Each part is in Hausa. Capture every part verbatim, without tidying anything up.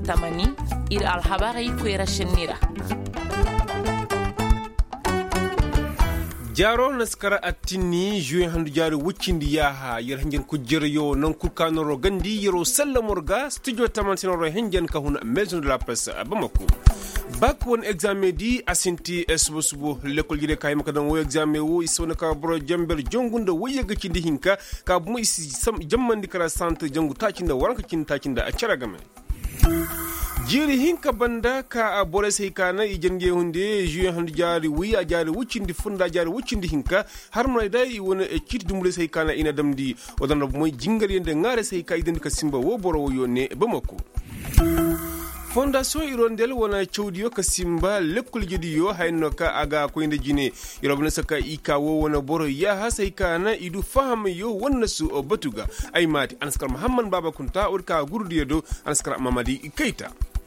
tamani ir alhabari kwera shinira. Jaro naskara attini juin handu jari wuccindi yaha yer hengen ko jeryo non kurkanoro gandi yero sallamorga studio tamantinoro hengen ka huna maison de la presse Bamako. Bak won examen di asinti esbosubo lekol jide kay makadan wo examen wo isona ka bro jamber jongunda wo yega ci hinka ka bu isi jammandi kara centre jangu tacinda waranka cin tacinda a caragame. Jiri hinka banda ka a bore sai kana i jenge hunde juye handu jari wi a jari wuccindi funda jari wuccindi hinka har mai dai wona e kiti dumle sai kana ina damdi wadanda moy jingal yende ngare sai ka idan ka simba wo boro wo yone Bamako. Fondation Irondel wona chawdiyo ka simba lekkul jediyo hayno ka aga ko inde jine yorobne saka ika wo wona boro ya hasay kana idu faham yo wonna su o batuga ay mati Anskar Muhammad Baba Kunta urka gurdiyo do Anskar Mamadi Keita.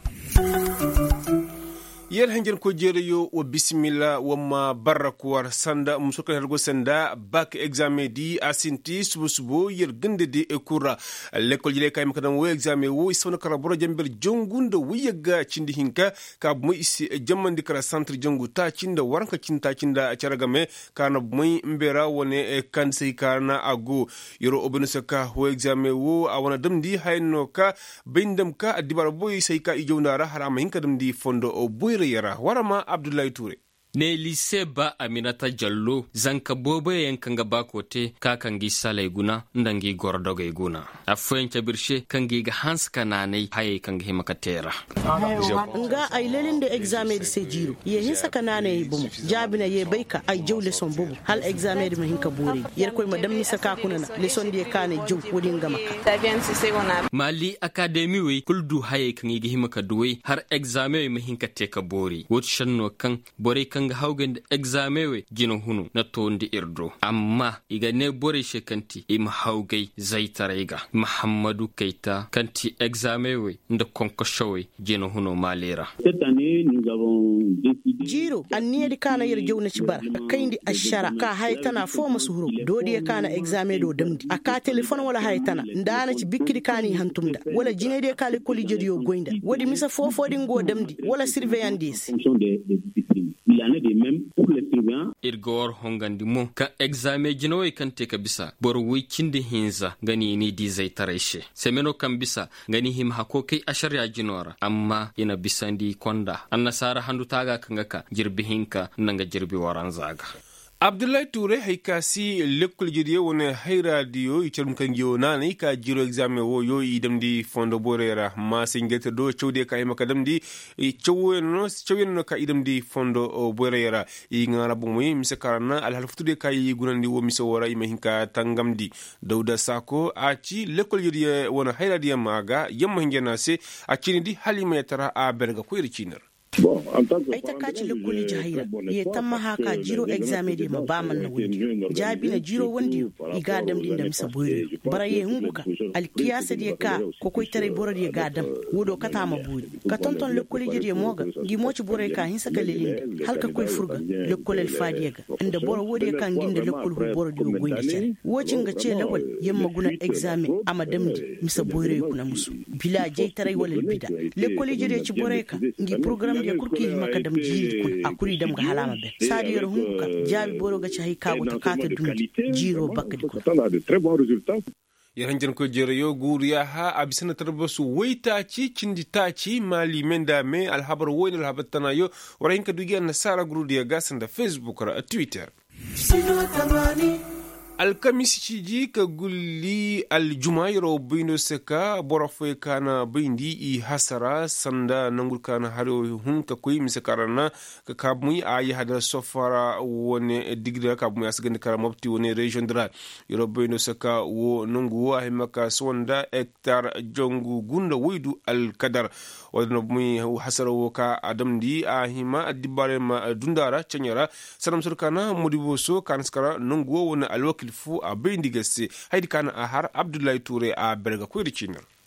Yer hangen ko jereyo o bismillah wamma barakwar sanda musuka hergo sanda bac examen di asinti subu subu yer gende de ekura lekol jile kay makadan wo examen wo isona kara boro jamber jongunda wiyaga cindi hinka ka mu isi jammandi kara centre jongu ta cinda waranka cinta cinda caragame kana muy mbera wone e kansey kana ago yoro obenu saka wo examen wo awana damdi hayno ka bindam ka adibara boy sey ka ijownara harama hinka damdi fondo o boy yara warama Abdullahi Touré ne lise ba Aminata Jallo zanka bobo yankanga bakote ka kangi salai guna ndangi gordoga guna afoyen chabirshe kangi ga hans kanane haye kangi himakatera nga ay lelin de examen de sejiro ye hinsa kanane bum jabina ye bayka ay jawle son bobu hal examen de mahinka buri yer koy madam misa ka kunana le son de kane jaw wodi ngamaka Mali Academy we kuldu haye kangi ga himaka duwe har examen mahinka teka bori wot shanno kan bore kan ga haugen da examewe gino hunu na tondi irdo amma iga ne bore shekanti im haugai zaitaraiga Muhammadu Keita kanti examewe nda konkoshowe gino hunu malera. Cette année nous avons décidé jiro anniya di kana yer jawna ci bar kayndi ashara ka haytana fo masuhuru dodi kana examen do damdi aka telephone wala haytana ndana ci bikkidi kani hantumda wala jine de kale koli jodiyo goinda wodi misa fofo di ngo damdi wala surveillance il en est de même pour les surveillants irgor hongandi mo ka examen jinowe kante ka bisa bor wikinde hinza gani ni di zai tareshe semeno kan bisa gani him hako kai asharya jinora amma ina bisandi konda annasara handu taga kanga ka jirbi hinka nanga jirbi waran zaga. Abdullahi Touré haykasi lekkol jediye wona hay radio icrum kan nani ka jiro examen wo yo idam di fondo borera ma singete do chowde ka e makadam di choweno choweno ka idam di fondo borera i ngara bo moy misakarana al halfutude ka yi gunandi wo miso wora ima hinka tangamdi Dawda Sako aci lekkol jediye wona hay radio maga yamma ngena se acini di halima tara a berga ko ircinar. Bon, en tant que ay takaci lekkoli jahira ye tamma haka jiro examen de mabaman na wundi jabi na jiro wandi iga dam din da misa boyre bara ye hunguka al kiyasa de ka ko koy tare boro de gadam wodo kata ma buri ka tonton lekkoli jiri moga gi moci bore ka hin saka lelinde halka koy furga lekkol el fadiega inda boro wodi kan ginda lekkol hu boro de goyde ce wocin ga ce lawal yemma guna examen ama damdi misa boyre kuna musu bila jey tare wala bida lekkoli jiri ci bore ka ngi program ya kurki makadam jiri kun akuri dam ga halama be sadi yor hunka jabi boro ga chahi kago to kata dundi jiro bakadi kun yaran ko jere yo guriya ha abisana tarbasu waita ci cindi taci mali menda me alhabar woyin alhabar tana yo warayin ka dugi nasara guriya gasan da Facebook ra Twitter alkamisi ciji ka gulli aljumayro bino seka borofo kana bindi i hasara sanda nangul kana haro hun ka koy misakarana ka kabmu ayi hada sofara woni digra kabmu asgande kara mobti woni region dra yoro bino seka wo nangu wa maka sonda hectare jongu gunda widu alkadar wadno muy hasara wo ka adamdi ahima adibare ma dundara chanyara sanam surkana modibo so kanskara nangu woni alwak fu a bayin digase haidi kana a har Abdullahi Touré a berga ko ricinar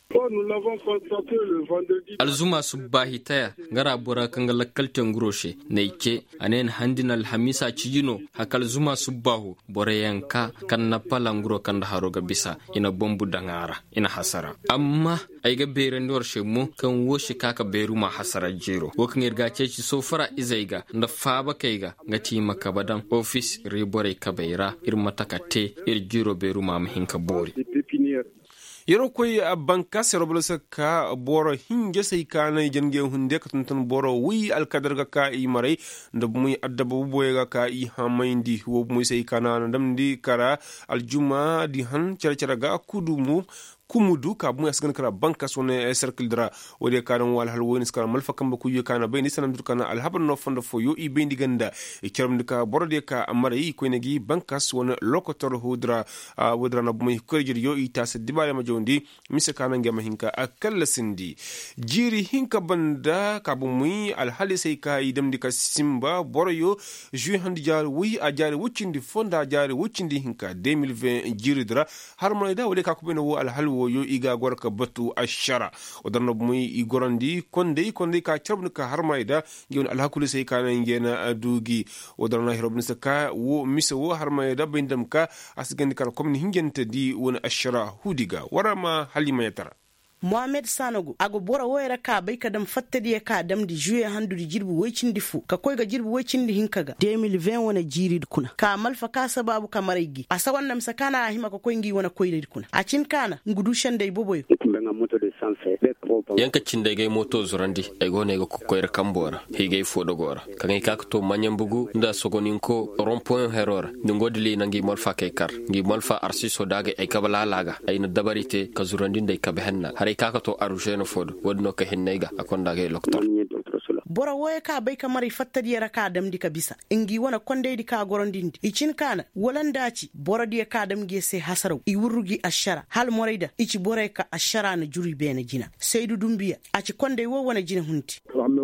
alzuma subbahi taya ngara bora kanga lakalten groshe neike anen handin alhamisa cijino hakal zuma subbahu bore yanka kan na palangro kan haroga bisa ina bombu dangara ina hasara amma aiga beren dor shemu kan woshi kaka beru ma hasara jero wokan irga ceci sofara izaiga nda faba kaiga ngati makabadan office rebore kabeira irmata kate ir jiro beru ma mahinka bori yero koy banka seroblo saka boro hinje sai kana jenge hunde ka tuntan boro wi alkadar ga ka i mare nda muy addabu boye ga ka i hamayndi wo muy sai kana ndam di kara aljuma di han cercera ga kudumu kumudu ka bu asgan kara banka sone circle dra wode karan wal hal woni skara malfa kamba ku yo kana bayni sanam dur kana al haban no fondo fo yo i bendi ganda e keram ka borode ka amara yi ko negi banka sone lokotor hudra wodra na bu ko jir yo i tas dibale ma jondi mise kana ngema hinka akalla sindi jiri hinka banda ka bu muy al hal sai ka idam dika simba boroyo ju handi jar wi a jar wucindi fonda jar wucindi hinka deux mille vingt jiri dra har mo da wode ka ko beno al hal yo iga gorka batu ashara odarno muy igorandi konde konde ka chabnu ka harmayda ngion alhakuli sai kana ngena adugi odarno hirobni saka wo mise wo harmayda bindam ka asgandi kala komni hingente di wona ashara hudiga warama halima yatara Mohamed Sanogo ago bora woyra ka bai kadam fattadi ka dam di juye handu di jirbu wecin di fu ka koy ga jirbu wecin di hinkaga deux mille vingt wona jiri kuna ka malfa ka sababu kamarigi asa wannan sakana hima ko koy ngi wona koy di kuna a cin kana ngudu shande boboy yanka cinde gay moto zurandi ay gone go koyr kambora higay fodo gora kan ka to manyam bugu nda sogonin ko rond point heror ni ngodili nangi malfa kay kar ngi malfa arsiso daga ay kabala laga ay na dabarite ka zurandi nday kabehanna hari ka to arujeno fodo wodno ka hinnayga akonda gay loktor bora woye ka bai kamar fattadi yara ka dam dika bisa ingi wana konde di ka gorondindi icin kana walandaci bora di ka dam ge se hasaro i wurugi ashara hal moraida ici bora ka ashara na juri bena jina seidu dumbiya aci konde wo wana jina hunti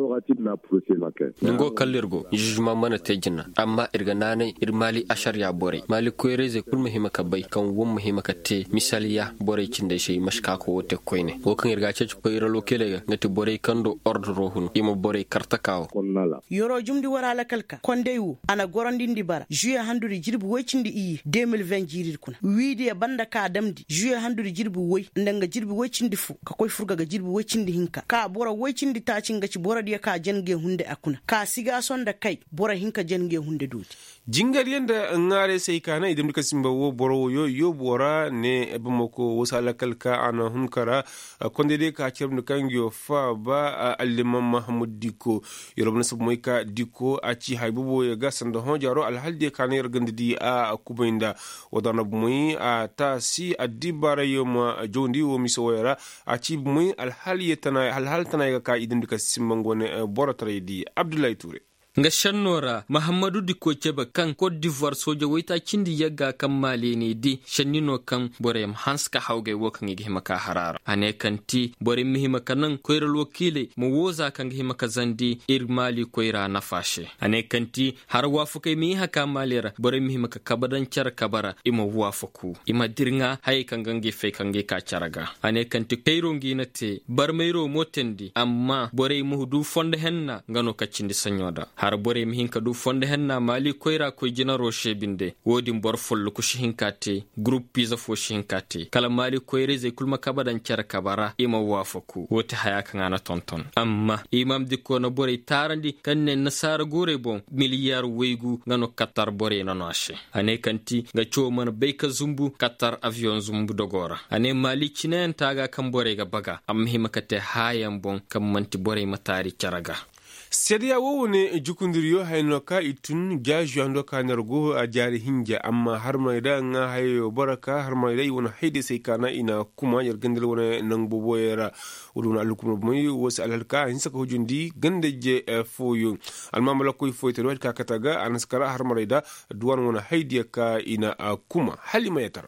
ngo kallirgo jujuma mana tejina amma irga nane irmali ashar ya bore mali koyreze kul muhima ka bai kan won muhima ka te misaliya bore cinde shi mashka ko wote koyne wo kan irga cece ko iralo kelega ngati bore kando ordro hun imo bore kartakaw yoro jumdi wara la kalka kondewu ana gorondindi bara juye handuri jirbu wecindi iyi deux mille vingt jirir kuna wiidi e banda ka damdi juye handuri jirbu woy ndanga jirbu wecindi fu ka koy furga ga jirbu wecindi hinka ka bora wecindi tacinga ci bora dia ka jenge hunde akuna ka siga sonda kai bora hinka jenge hunde duti jingal yanda ngare sai kana idan duka simba wo boro yo yo bora ne ebmoko wasala kalka ana hunkara konde de ka cernu kangyo fa ba allimam mahmud diko yorobna sab moyka diko aci haybubo ya gasanda honjaro alhalde kana yargandi a kubainda wadana moy a ta si adibara yoma jondi wo misoyara aci moy alhali tana alhal tana ka idan duka simba ngone bora tredi Abdoulaye Touré nga shannora Mahamadou Diko Cheba kan Côte d'Ivoire soja waita kindi yaga kan male ne di shannino kan borem hanska hauge wokan igi himaka harara ane kanti borem mihima kanan koiral wakile mu woza kan igi himaka zandi ir mali koira na fashe ane kanti har wafukai mi haka malera borem mihima ka kabadan char kabara ima wafuku ima dirnga hay kan gangi fe kan gi ka charaga ane kanti kairongi nate barmeiro motendi amma borey muhdu fonde henna ngano kacindi sanyoda har bore mi hinka du fonde henna mali koira ko jinaro shebinde wodi bor follu ko shinkate groupe pizza fo shinkate kala mali koire ze kulma kabadan cer kabara ima wafaku woti haya kan ana tonton amma imam dikko no bore tarandi kanne nasara gore bon miliyar weygu ngano katar bore nano ashe ane kanti ga choman beyka zumbu katar avion zumbu dogora ane mali chinen taga kan bore ga baga amma himakate hayan bon kam manti bore matari caraga Sedia wo ne jukundiriyo haynoka itun jaju andoka nargo a jari hinja amma har mai da nga hayo baraka har mai dai wona haide sai kana ina kuma yar gandal wona nan boboyera wuduna alukum mai wasi alalka hinsa ko jundi gande je foyo almamala koy foyto ka kataga anaskara har mai da duwan wona haide ka ina kuma halima yatara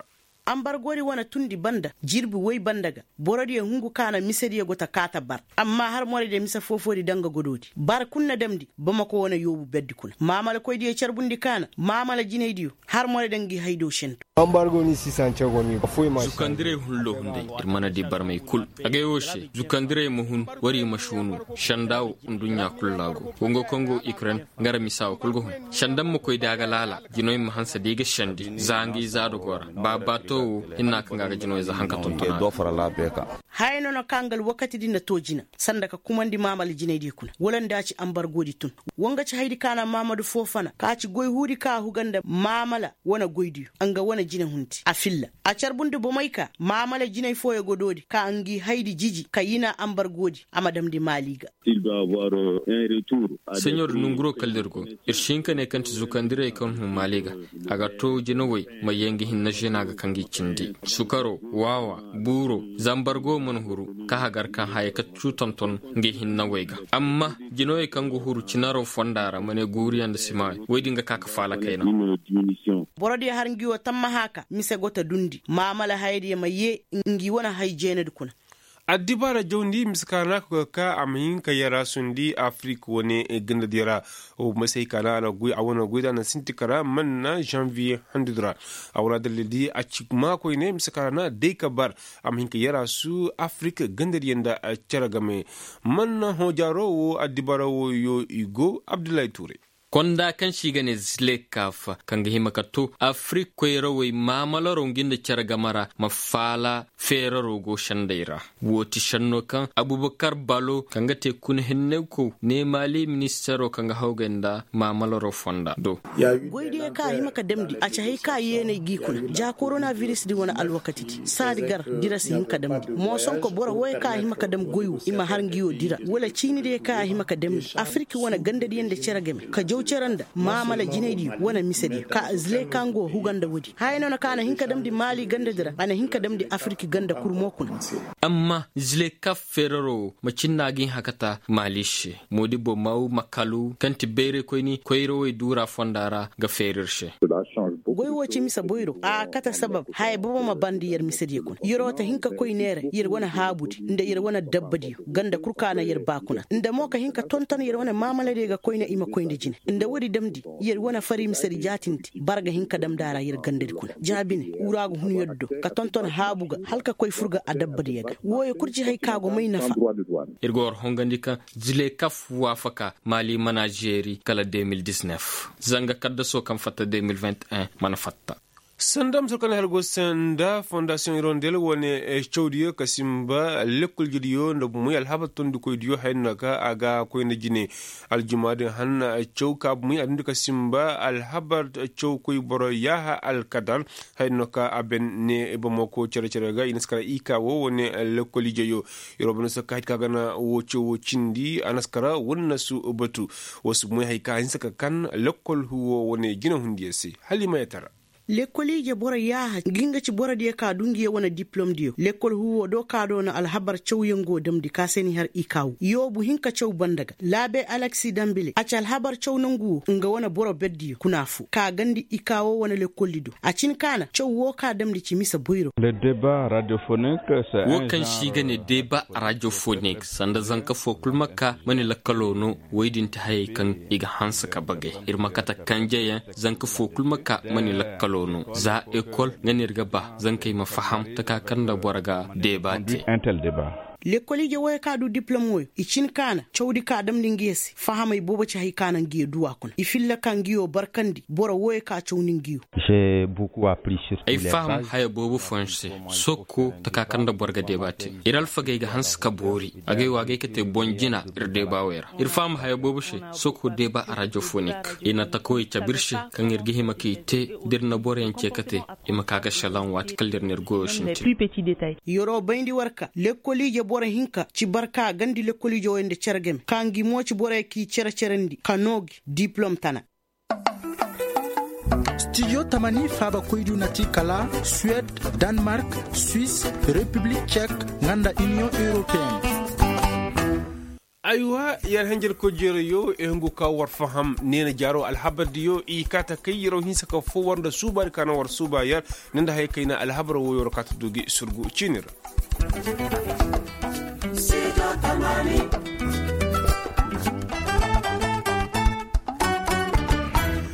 an bar gori wana tundi banda jirbi wai bandaga borodi ya hungu kana misari ya gota kata bar amma har mori da misa fofori danga gododi bar kunna damdi bama ko wana yobu beddi kuna mamala koy di charbundi kana mamala jinaydiyo har mori dangi haydo shento an bar goni sisan chagoni foi ma zukandire hullo hunde irmana di bar mai kul aga yoshe zukandire muhun wari mashunu shandaw undunya kullago wongo kongo ikran ngara misaw kulgo hun shandam mo koy daga lala jinoy mahansa diga shandi zangi zado gora baba to inna kanga ga jinoy za hanka tontona do fara la beka hayno no kangal wakati dinna tojina sandaka kumandi mamali jinaydi kuna wolan daci an bar godi tun wonga ci haydi kana mamadu fofana ka ci goy hudi ka huganda mamala wana goydi anga wana jina hunti afilla a charbunde bomayka mamala jinay foye gododi ka angi haydi jiji kayina an bar godi amadam di maliga il doit avoir un retour Senyor Nungro Kaldergo irshinka ne kan zukandire kan hu maliga aga to jinowe mayengi hinna jena ga kangi cindi sukaro wawa buro zambargo mun huru ka hagar kan haye ka cutonton ngi hinna wega amma jinowe kango huru cinaro fondara mane guri and sima wedi nga kaka fala kaina borodi har ngiwo tamma haka mise gota dundi mamala haydi maye ngi wona hayjene dukuna adibara jondi miskana ko ka amin ka yara sundi afrique woni e ganda dira o masai kana na gui awona gui da na sintikara manna janvier handudra awra dalidi a cikma ko ne miskana de ka bar amin ka yara su afrique ganda yanda a caragame manna hojaro wo adibara wo yo igo abdullahi toure konda kan shiga ne zile kafa kan ga himakato afrik koyra wai mamala rongin da kyar gamara mafala fera rogo shandaira woti shanno kan abubakar balo kan ga te kun hinne ko ne mali ministero kan ga hauganda mamala ro fonda do goyde ka himaka damdi a chahi ka yene gikuna ja coronavirus di wona alwakati sadigar dira sin ka damdi mo son ko bora way ka himaka dam goyu ima har ngiyo dira wala chini de ka himaka damdi afriki wona ganda di yende kyar game ka ceranda mamala jinedi wana misedi ka zle kango huganda wudi hayno na kana hinka damdi mali ganda dira ana hinka damdi afriki ganda kurmokun amma zle ka ferro macinna gin hakata malishe modibo mau makalu kanti bere koyni koyro we dura fondara ga ferirse goy woci misa boyro a kata sabab hay bobo ma bandi yer misedi kun yoro ta hinka koy nere yer wana habudi nda yer wana dabbadi ganda kurkana yer bakuna nda moka hinka tonton yer wana mamala de ga koyna ima koyndi jine nda wodi damdi yer wana fari misari jatinti barga hinka damdara yer gandedi kun jabine urago hun yoddo ka tonton habuga halka koy furga a dabbadi yaga woye kurji hay kago may nafa irgor hongandika zile kaf wafaka mali manageri kala deux mille dix-neuf zanga kadda so kam fatta deux mille vingt et un mana fatta sandam sokana helgo sanda fondation irondel woni e chawdiyo kasimba lekul jidiyo ndo muy alhaba tondu koy diyo haynaka aga koy na jine aljumade hanna chawka muy andu kasimba alhabar chaw koy boro yaha alkadar haynaka aben ne bomoko cere cere ga inaskara ika wo woni lekul jidiyo irobno sakait kagana wo chaw cindi anaskara wonna su batu wasu muy hayka hinsaka kan lekul huwo woni jina hundiyesi halima yatara l'école je bora yaha ginga ci bora de ka dungi wona diplôme dio l'école huwo do ka do na alhabar chawyengo damdi ka seni har ikaw yobu hinka chaw bandaga labe alexi dambile a cal habar chaw nangu nga wona bora beddi kunafu ka gandi ikawo wona l'école lido a cin kana chaw wo ka damdi ci misa boyro le débat radiophonique c'est wo kan shi gane débat radiophonique sanda zanka fo kulmaka mani lakalono waydin ta hay kan iga hansa ka bagay irmakata kanje zanka fo kulmaka mani lakalo za école nganirga ba zan kai mafaham ta kakan da borga debate intel débat l'école je way ka du diplôme woy icin kana chawdi ka dam lingesi fahamay boba ci hay kana ngi duwa kun ifilla kan giyo barkandi bora woy ka chawni ngiyo j'ai beaucoup appris sur ay faham hay bobu fonse sokko ta kakan da borga debate iral fagay ga hans ka bori agay wagay kete bonjina ir deba wera ir faham hay bobu she sokko deba radiophonique ina ta koy chabirshe kan irgi himaki te dirna boren cekate ima kaga shalan wat kaldir nergo shinti plus petit détail yoro bayndi warka l'école je bora hinka ci barka gandi l'école jo wende cergem kangi mo ci bora ki cere cerendi kanogi diplôme tana studio tamani faba koydu nati kala Suède, Danemark, Suisse, République tchèque nganda Union européenne aywa yar hanjel ko jero yo e ngu ka war faham nena jaro alhabadi yo i kata kay yero hinsa ka fo warda subar kana war suba yar nenda hay kayna alhabra wo yor kata dugi surgu cinira